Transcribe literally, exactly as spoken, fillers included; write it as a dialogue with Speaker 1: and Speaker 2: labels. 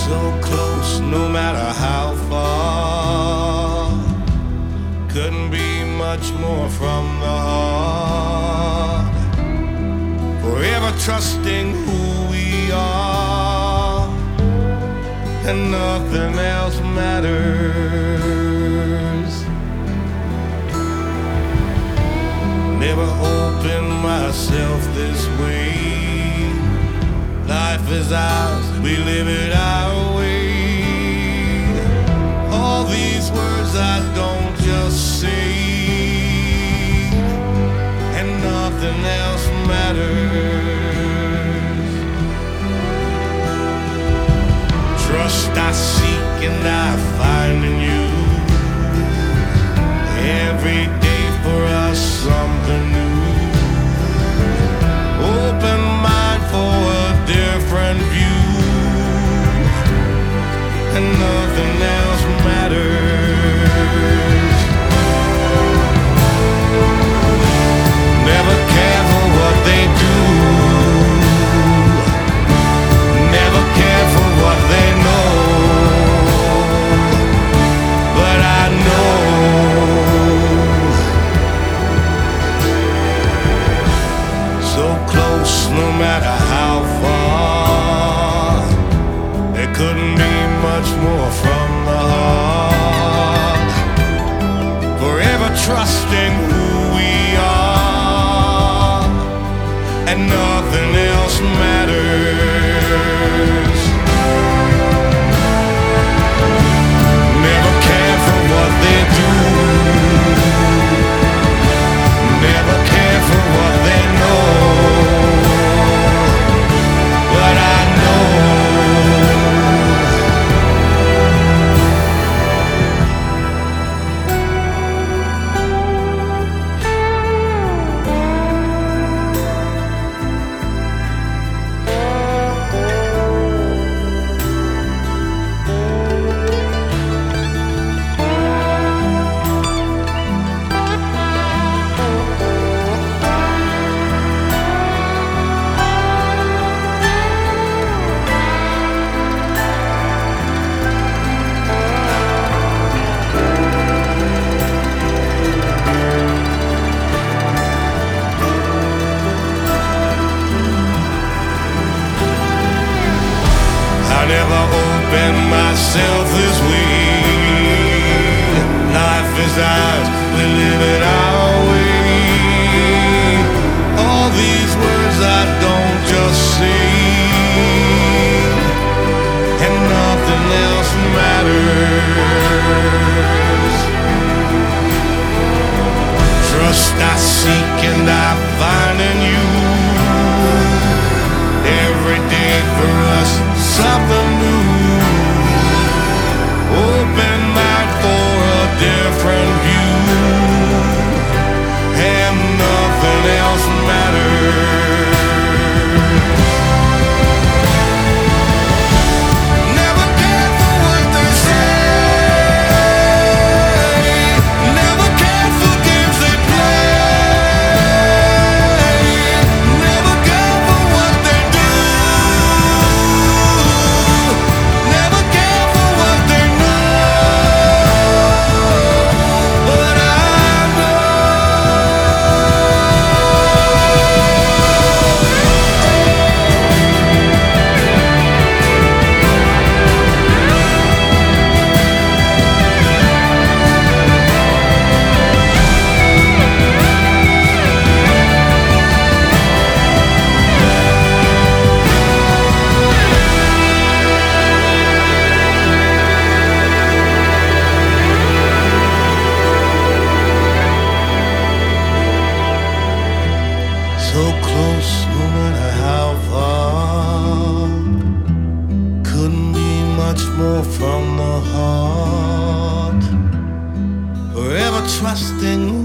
Speaker 1: So close, no matter how far. Couldn't be much more from the heart. Forever trusting who we are, and nothing else matters. Never opened myself this way. Life is ours, we live it our way. All these words I don't just say, and nothing else matters. Trust I seek and I find in you. Every day for us something new. Open mind for a different view, and nothing else matters. Never care for what they do, never care for what they know, but I know so close, no matter how far. There couldn't be much more from the heart. Forever trusting who we are, and nothing else matters. Never care for what they do, never care for what they know, but I know never open myself this way. Life is ours, we live it our way. All these words I don't just say, and nothing else matters. Trust I seek and I find in you. Every day for us something new. Open mind for a different view, and nothing else matters. Never care for what they say, never care for games they play, never care for what they do, never care for what they know, but I know so close, no matter how far. Couldn't be much more from the heart. Forever trusting